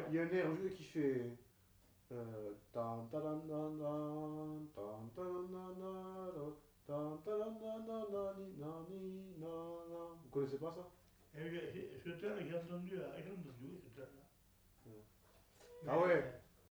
y a un air qui fait. Tan, taran, nan, nan, tan, taran, nan, nan, tan, taran, nan, nan, nani, nani, nan. Vous connaissez pas ça? Ce terme, j'ai entendu, oui, ce terme-là. Ah Mais ouais,